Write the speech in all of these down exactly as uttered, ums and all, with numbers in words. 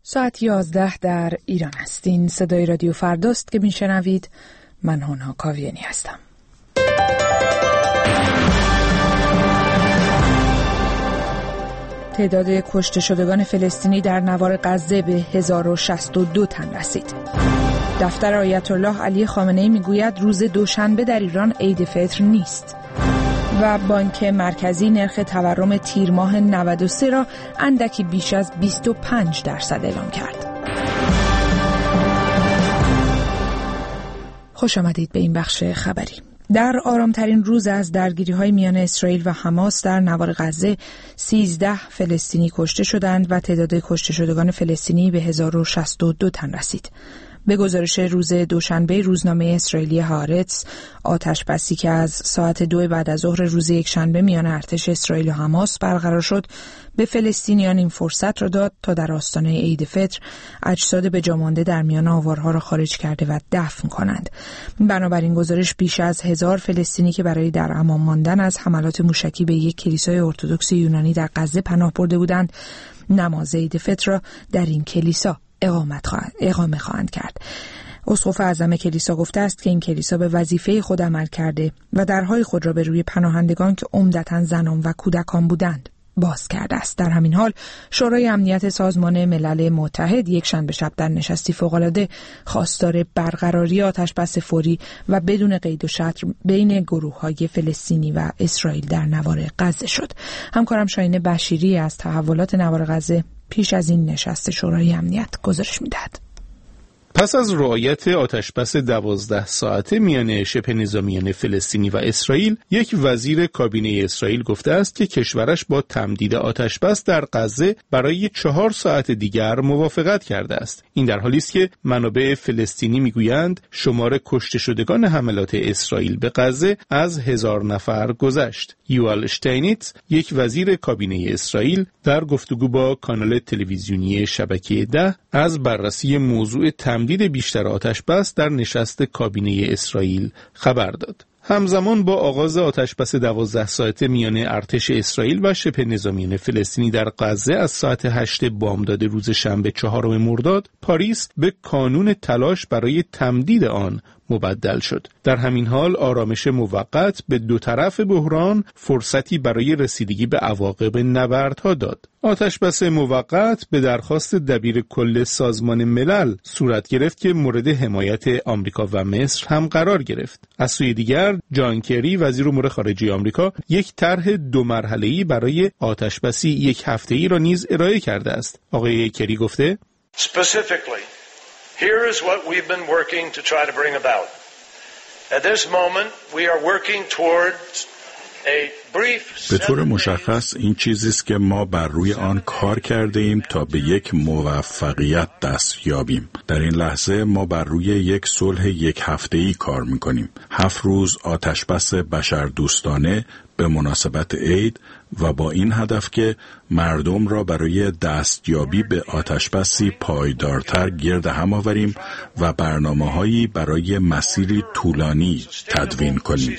ساعت یازده در ایران است. این صدای رادیو فرداست که میشنوید. من هانا کاویانی هستم. تعداد کشته شدگان فلسطینی در نوار غزه به هزار و شصت و دو تن رسید. دفتر آیت الله علی خامنه‌ای میگوید روز دوشنبه در ایران عید فطر نیست. و بانک مرکزی نرخ تورم تیر ماه نود و سه را اندکی بیش از بیست و پنج درصد اعلام کرد. خوش آمدید به این بخش خبری. در آرامترین روز از درگیری‌های میان اسرائیل و حماس در نوار غزه سیزده فلسطینی کشته شدند و تعداد کشته شدگان فلسطینی به هزار و شصت و دو تن رسید. به گزارش روز دوشنبه روزنامه اسرائیلی هارتز، آتش‌بسی که از ساعت دو بعد از ظهر روز یکشنبه میان ارتش اسرائیل و حماس برقرار شد، به فلسطینیان این فرصت را داد تا در آستانه عید فطر اجساد به جا مانده در میان آوارها را خارج کرده و دفن کنند. بنابراین گزارش بیش از هزار فلسطینی که برای در امان ماندن از حملات موشکی به یک کلیسای ارتدوکس یونانی در غزه پناه برده بودند، نماز عید فطر را در این کلیسا اقامت خواهند اقامه خواهند کرد. اسقف اعظم کلیسا گفته است که این کلیسا به وظیفه خود عمل کرده و درهای خود را به روی پناهندگان که عمدتاً زنان و کودکان بودند باز کرده است. در همین حال شورای امنیت سازمان ملل متحد یک شنبه شب در نشستی فوق‌العاده خواستار برقراری آتش‌بس فوری و بدون قید و شرط بین گروه‌های فلسطینی و اسرائیل در نوار غزه شد. همکارم شاهین بشیری از تحولات نوار غزه پیش از این نشست شورای امنیت گزارش می‌دهد. پس از رعایت آتش‌بس دوازده ساعته میان شبه نظامیان فلسطینی و اسرائیل، یک وزیر کابینه اسرائیل گفته است که کشورش با تمدید آتش‌بس در غزه برای چهار ساعت دیگر موافقت کرده است. این در حالی است که منابع فلسطینی میگویند شمار کشته شدگان حملات اسرائیل به غزه از هزار نفر گذشت. یوال اشتاینیتز، یک وزیر کابینه اسرائیل، در گفتگو با کانال تلویزیونی شبکه ده از بررسی موضوع تمدید بیشتر آتش‌بس در نشست کابینه اسرائیل خبر داد. همزمان با آغاز آتش‌بس دوازده ساعته میان ارتش اسرائیل و شبه نظامیان فلسطینی در غزه از ساعت هشت بامداد روز شنبه چهارم مرداد، پاریس به کانون تلاش برای تمدید آن مبدل شد. در همین حال آرامش موقت به دو طرف بحران فرصتی برای رسیدگی به عواقب نبردها داد. آتش‌بس موقت به درخواست دبیر کل سازمان ملل صورت گرفت که مورد حمایت آمریکا و مصر هم قرار گرفت. از سوی دیگر جان کری وزیر امور خارجه آمریکا یک طرح دو مرحله‌ای برای آتش‌بسی یک هفته‌ای را نیز ارائه کرده است. آقای کری گفته: Specifically, here is what we've been working to try to bring about. At this moment, we are working towards به طور مشخص این چیزی است که ما بر روی آن کار کرده ایم تا به یک موفقیت دست یابیم. در این لحظه ما بر روی یک صلح یک هفته‌ای کار می‌کنیم. هفت روز آتش‌بس بشردوستانه به مناسبت عید و با این هدف که مردم را برای دستیابی به آتش‌بسی پایدارتر گرد هم آوریم و برنامه‌هایی برای مسیری طولانی تدوین کنیم.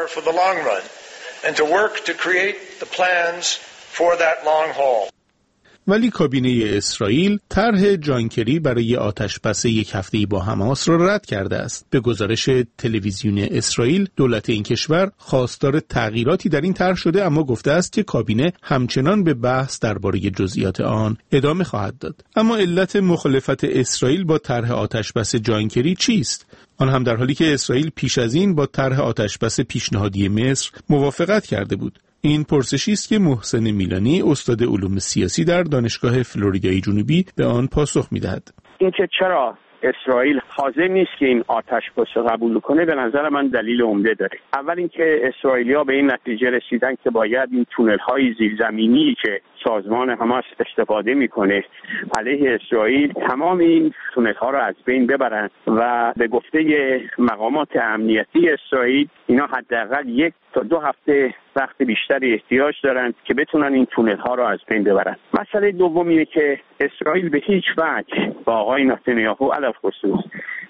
and to work to create the plans for that long haul. ولی کابینه اسرائیل طرح جان کری برای آتش‌بس یک هفته‌ای با حماس را رد کرده است. به گزارش تلویزیون اسرائیل، دولت این کشور خواستار تغییراتی در این طرح شده، اما گفته است که کابینه همچنان به بحث درباره جزئیات آن ادامه خواهد داد. اما علت مخالفت اسرائیل با طرح آتش‌بس جان کری چیست؟ آن هم در حالی که اسرائیل پیش از این با طرح آتش‌بس پیشنهادی مصر موافقت کرده بود. این پرسشی است که محسن میلانی، استاد علوم سیاسی در دانشگاه فلوریدای جنوبی، به آن پاسخ می‌دهد. اینکه چرا اسرائیل حاضر نیست که این آتش‌بس رو قبول کنه به نظر من دلیل عمده داره. اول اینکه اسرائیلی‌ها به این نتیجه رسیدن که باید این تونل‌های زیرزمینی که سازمان حماس استفاده میکنه علیه اسرائیل، تمام این تونل‌ها رو از بین ببرن و به گفته مقامات امنیتی اسرائیل اینا حداقل یک تا دو هفته وقت بیشتری احتیاج دارن که بتونن این تونل‌ها رو از بین ببرن. مسئله دوم اینه که اسرائیل به هیچ وجه با آقای نتانیاهو علیه خصوص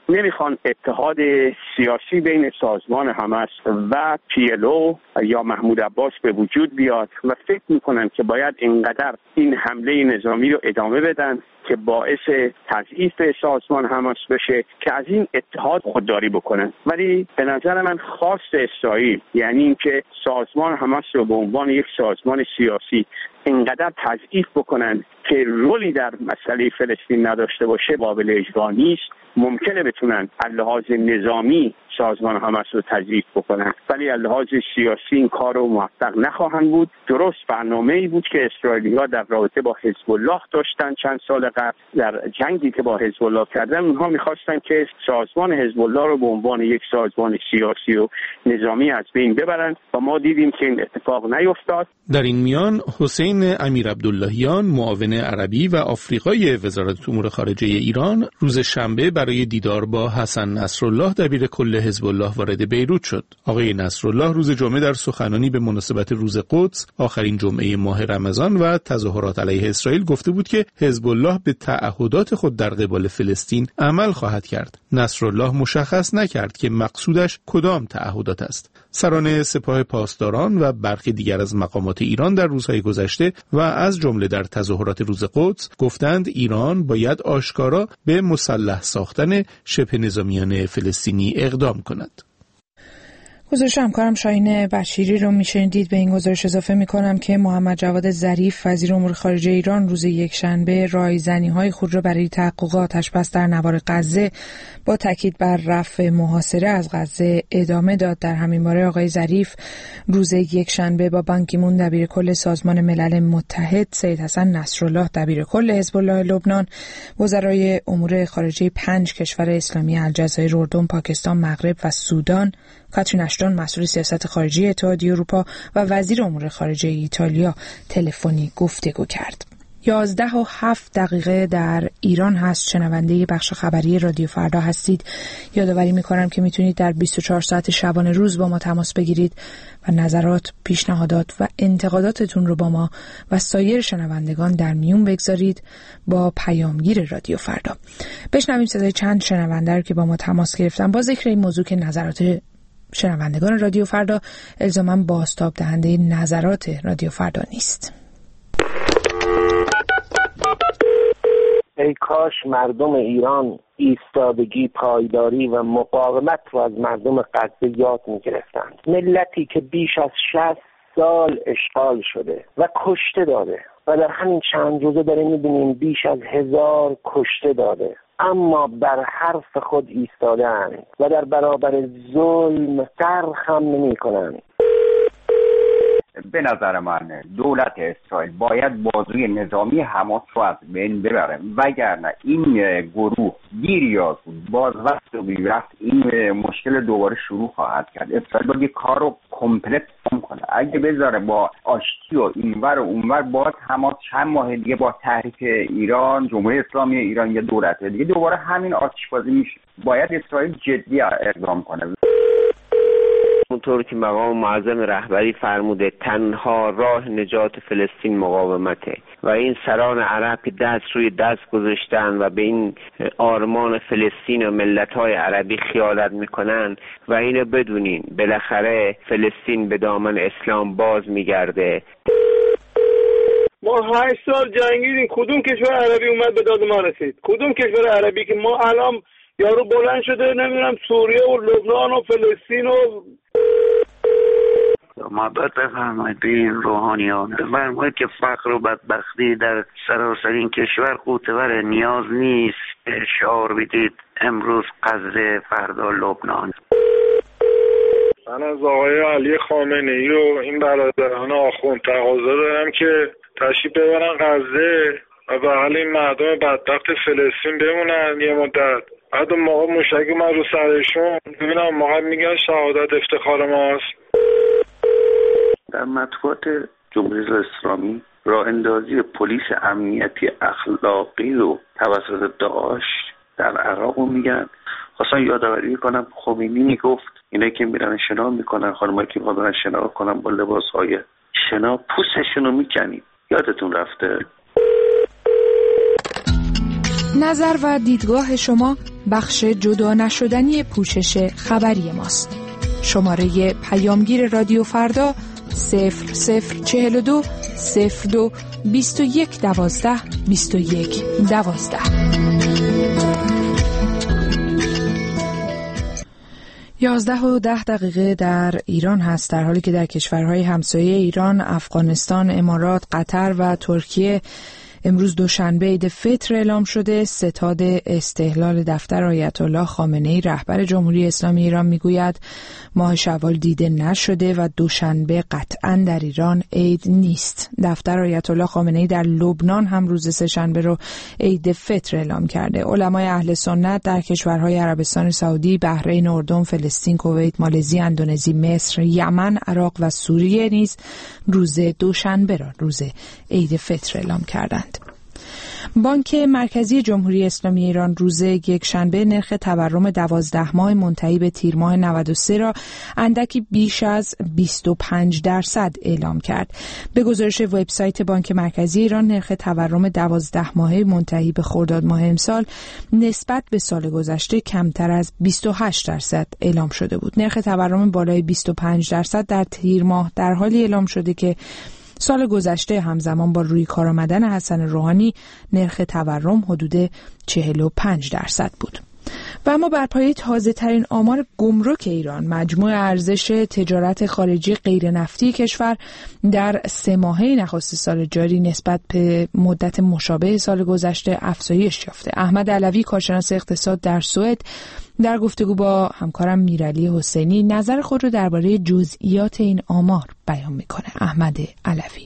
نمیخوان اتحاد سیاسی بین سازمان حماس و پی ال او یا محمود عباس به وجود بیاد و فکر میکنن که باید اینقدر این حمله نظامی رو ادامه بدن که باعث تضعیف سازمان حماس بشه که از این اتحاد خودداری بکنن. ولی به نظر من خواست اسرائیل، یعنی اینکه سازمان حماس رو به عنوان یک سازمان سیاسی اینقدر تضعیف بکنن که رولی در مسئله فلسطین نداشته باشه، قابل اجرا نیست. ممکنه بتونن از لحاظ نظامی سازمان حماس رو تضعیف بکنن، ولی از لحاظ سیاسی این کار رو موفق نخواهند بود. درست برنامه‌ای بود که اسرائیلی‌ها در رابطه با حزب الله داشتن چند سال قبل، در جنگی که با حزب الله کردن اونها می‌خواستن که سازمان حزب الله رو به عنوان یک سازمان سیاسی و نظامی از بین ببرن و ما دیدیم که این اتفاق نیفتاد. در این میان حسین امیر عبداللهیان، معاون عربی و آفریقای وزارت امور خارجه ایران، روز شنبه برای دیدار با حسن نصرالله دبیر کل حزب الله وارد بیروت شد. آقای نصرالله روز جمعه در سخنانی به مناسبت روز قدس، آخرین جمعه ماه رمضان و تظاهرات علیه اسرائیل گفته بود که حزب الله به تعهدات خود در قبال فلسطین عمل خواهد کرد. نصرالله مشخص نکرد که مقصودش کدام تعهدات است. سران سپاه پاسداران و برخی دیگر از مقامات ایران در روزهای گذشته و از جمله در تظاهرات روز قدس گفتند ایران باید آشکارا به مسلح ساختن شبه نظامیان فلسطینی اقدام کند. گزارش همکارم شاهین بشیری رو میشنیدید. به این گزارش اضافه میکنم که محمد جواد ظریف وزیر امور خارجه ایران روز یکشنبه رایزنی‌های خود را برای تحقق آتش‌بس در نوار غزه با تاکید بر رفع محاصره از غزه ادامه داد. در همین باره آقای ظریف روز یکشنبه با بان کی مون دبیر کل سازمان ملل متحد، سید حسن نصرالله دبیر کل حزب الله لبنان، وزرای امور خارجه پنج کشور اسلامی الجزایر، اردن، پاکستان، مغرب و سودان، کاترین اشتون مسئول سیاست خارجی اتحادیه اروپا و وزیر امور خارجه ایتالیا تلفنی گفتگو کرد. یازده و هفت دقیقه در ایران هست. شنونده بخش خبری رادیو فردا هستید. یادآوری می‌کنم که میتونید در بیست و چهار ساعت شبانه روز با ما تماس بگیرید و نظرات، پیشنهادات و انتقاداتتون رو با ما و سایر شنوندگان در میون بگذارید با پیامگیر رادیو فردا. بشنویم صدای چند شنونده رو که با ما تماس گرفتن با ذکر این موضوع که نظرات شنوندگان رادیو فردا الزاماً بازتاب دهنده نظرات رادیو فردا نیست. ای کاش مردم ایران ایستادگی، پایداری و مقاومت رو از مردم غزه یاد می‌گرفتند. ملتی که بیش از شصت سال اشغال شده و کشته داده و در همین چند روزه داریم می‌بینیم بیش از هزار کشته داده، اما بر حرف خود ایستادند و در برابر ظلم سر خم نمی‌کنند. به نظر من دولت اسرائیل باید بازوی نظامی حماس رو از بین ببره، وگرنه این گروه دیر یا زود باز وقت و بی وقت این مشکل دوباره شروع خواهد کرد. اسرائیل باید کار رو کمپلت کنه. اگه بذاره با آشتی و اینور و اونور، باز حماس چند ماه دیگه با تحریک ایران، جمهوری اسلامی ایران یا دولت دیگه دوباره همین آتش‌بازی میشه. باید اسرائیل جدی اقدام کنه. اونطور که مقام معظم رهبری فرموده تنها راه نجات فلسطین مقاومته و این سران عرب که دست روی دست گذاشتن و به این آرمان فلسطین و ملت‌های عربی خیانت میکنن و اینو بدونین بالاخره فلسطین به دامن اسلام باز میگرده. ما هشت سال جنگیدیم، کدوم کشور عربی اومد به داد ما رسید؟ کدوم کشور عربی که ما الان یارو بلند شده نمیدونم سوریه و لبنان و فلسطین و محبت بفرمایید به این روحانیان، بفرمایید که فقر و بدبختی در سراسر این کشور قوتور نیاز نیست. شعار بدید امروز غزه، فردا لبنان. من از آقای علی خامنه‌ای و این برادران آخوند تقاضا دارم که تشریف ببرن غزه و بغل این مردم بدبخت فلسطین بمونن یه مدت. بعد اون موقع موشک من رو سرشون ببینم موقع میگن شهادت افتخار ماست. در مطبوعات جمهوری اسلامی راه اندازی پلیس امنیتی اخلاقی رو توسط داعش در عراق رو میگن. خواستم یادآوری کنم خمینی میگفت اینایی که میرن شنا میکنن، خانمایی که میرن شنا کنن با لباسهای شنا پوستشون رو میکنید. یادتون رفته. نظر و دیدگاه شما بخش جدا نشدنی پوشش خبری ماست. شماره پیامگیر رادیو فردا صفر صفر چهل و دو صفر دو بیست و یک دوازده بیست و یک دوازده. یازده و ده دقیقه در ایران هست، در حالی که در کشورهای همسایه ایران، افغانستان، امارات، قطر و ترکیه امروز دوشنبه عید فطر اعلام شده. ستاد استهلال دفتر آیت الله خامنه‌ای رهبر جمهوری اسلامی ایران میگوید ماه شوال دیده نشده و دوشنبه قطعاً در ایران عید نیست. دفتر آیت الله خامنه‌ای در لبنان هم روز سه‌شنبه رو عید فطر اعلام کرده. علمای اهل سنت در کشورهای عربستان سعودی، بحرین، اردن، فلسطین، کویت، مالزی، اندونزی، مصر، یمن، عراق و سوریه نیز روز دوشنبه را روز عید فطر اعلام کردند. بانک مرکزی جمهوری اسلامی ایران روز یکشنبه نرخ تورم دوازده ماه منتهی به تیر ماه نود و سه را اندکی بیش از بیست و پنج درصد اعلام کرد. به گزارش وبسایت بانک مرکزی ایران، نرخ تورم دوازده ماهه منتهی به خرداد ماه امسال نسبت به سال گذشته کمتر از بیست و هشت درصد اعلام شده بود. نرخ تورم بالای بیست و پنج درصد در تیر ماه در حالی اعلام شده که سال گذشته همزمان با روی کار آمدن حسن روحانی نرخ تورم حدود چهل و پنج درصد بود. و اما بر پایه تازه ترین آمار گمرک ایران، مجموع ارزش تجارت خارجی غیر نفتی کشور در سه ماهه نخست سال جاری نسبت به مدت مشابه سال گذشته افزایش یافته. احمد علوی، کارشناس اقتصاد در سوئد، در گفتگو با همکارم میرعلی حسینی نظر خود رو درباره جزئیات این آمار بیان میکنه. احمد علوی: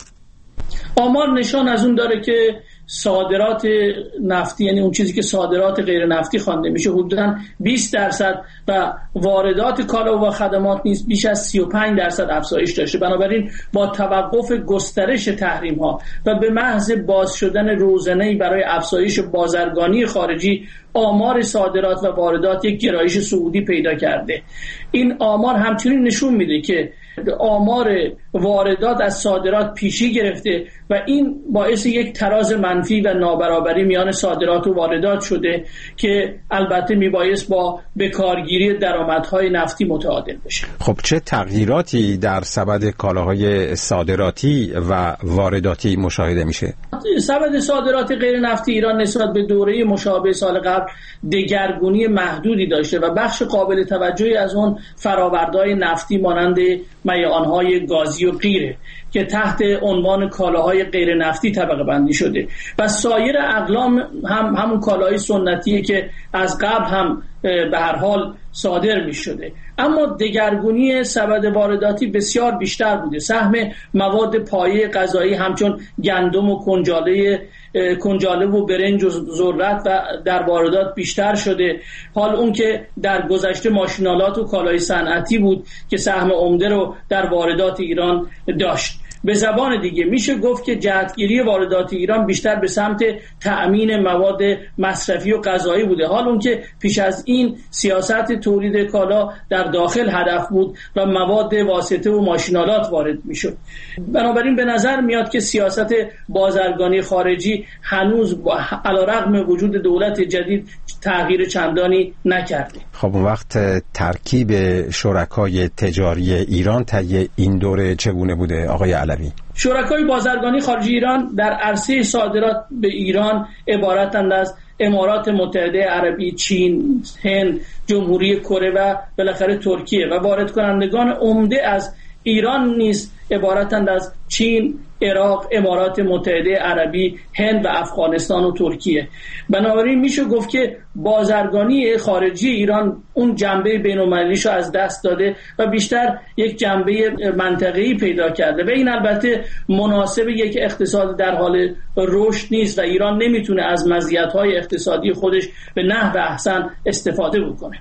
آمار نشان از اون داره که صادرات نفتی، یعنی اون چیزی که صادرات غیر نفتی خوانده میشه، حدوداً بیست درصد و واردات کالا و خدمات نیز بیش از سی و پنج درصد افزایش داشته. بنابراین با توقف گسترش تحریم ها و به محض باز شدن روزانه‌ای برای افزایش بازرگانی خارجی، آمار صادرات و واردات یک گرایش صعودی پیدا کرده. این آمار همچنین نشون میده که آمار واردات از صادرات پیشی گرفته و این باعث یک تراز منفی و نابرابری میان صادرات و واردات شده که البته میبایست با بکارگیری درآمدهای نفتی متعادل بشه. خب چه تغییراتی در سبد کالاهای صادراتی و وارداتی مشاهده میشه؟ سبد صادرات غیر نفتی ایران نسبت به دوره مشابه سال قبل دگرگونی محدودی داشته و بخش قابل توجهی از اون فرآوردهای نفتی مانند میانهای گازی و غیره که تحت عنوان کالاهای غیر نفتی طبقه بندی شده و سایر اقلام هم همون کالاهای سنتیه که از قبل هم به هر حال صادر می شده. اما دگرگونی سبد وارداتی بسیار بیشتر بوده. سهم مواد پایه غذایی همچون گندم و کنجاله کنجاله و برنج و ذرت و در واردات بیشتر شده. حال اون که در گذشته ماشینالات و کالای صنعتی بود که سهم عمده رو در واردات ایران داشت. به زبان دیگه میشه گفت که جهتگیری واردات ایران بیشتر به سمت تأمین مواد مصرفی و غذایی بوده، حال اون که پیش از این سیاست تولید کالا در داخل هدف بود و مواد واسطه و ماشینالات وارد میشد. بنابراین به نظر میاد که سیاست بازرگانی خارجی هنوز علیرغم وجود دولت جدید تغییر چندانی نکرده. خب اون وقت ترکیب شرکای تجاری ایران طی این دوره چگونه بوده آقای علوی؟ شرکای بازرگانی خارجی ایران در عرصه صادرات به ایران عبارتند از امارات متحده عربی، چین، هند، جمهوری کره و بالاخره ترکیه و وارد کنندگان عمده از ایران نیز عبارتند از چین، عراق، امارات متحده عربی، هند و افغانستان و ترکیه. بنابراین میشه گفت که بازرگانی خارجی ایران اون جنبه بین‌المللیش رو از دست داده و بیشتر یک جنبه منطقه‌ای پیدا کرده و این البته مناسب یک اقتصاد در حال رشد نیست و ایران نمیتونه از مزیت‌های اقتصادی خودش به نحو احسن استفاده بکنه.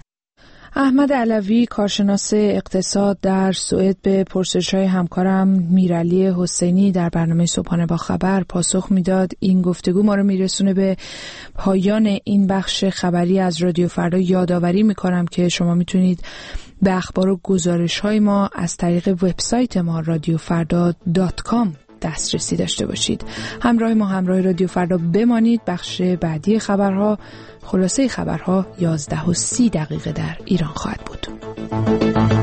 احمد علوی، کارشناس اقتصاد در سوئد، به پرسش‌های همکارم میرعلی حسینی در برنامه صبحانه با خبر پاسخ میداد. این گفتگو ما رو میرسونه به پایان این بخش خبری از رادیو فردا. یادآوری میکنم که شما میتونید به اخبار و گزارش‌های ما از طریق وبسایت ما رادیو فردا دات کام دسترسی داشته باشید. همراه ما، همراه رادیو فردا بمانید. بخش بعدی خبرها، خلاصه خبرها یازده و سی دقیقه در ایران خواهد بود.